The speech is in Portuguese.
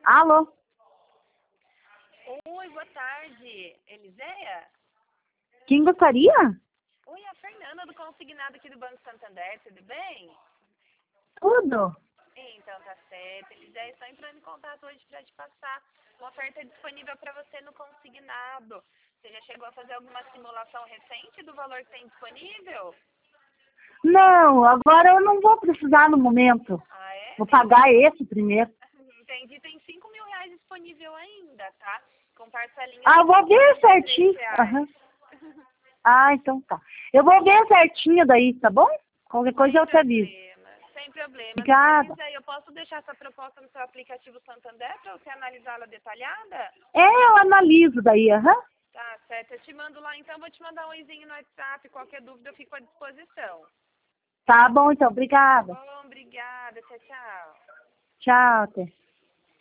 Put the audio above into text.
Alô? Oi, boa tarde. Eliséia? Quem gostaria? Oi, a Fernanda do Consignado aqui do Banco Santander, tudo bem? Tudo. Então, tá certo. Eliséia, estou entrando em contato hoje para te passar uma oferta disponível para você no Consignado. Você já chegou a fazer alguma simulação recente do valor que tem disponível? Não, agora eu não vou precisar no momento. Ah, é? Vou pagar esse primeiro. Entendi. Tem R$ 5.000 disponível ainda, tá? Com parcelinha Ah, de eu vou ver certinho. R$ Aham. 33. Ah, então tá. Eu vou ver certinho daí, tá bom? Qualquer coisa eu te aviso. Sem problema. Obrigada. Eliséia, eu posso deixar essa proposta no seu aplicativo Santander para você analisá-la detalhada? Eu analiso daí, aham. Tá certo. Eu te mando lá, então vou te mandar um oizinho no WhatsApp. Qualquer dúvida eu fico à disposição. Tá bom, então. Tá Obrigada. bom? Obrigada. Tchau, tchau. Tchau, até.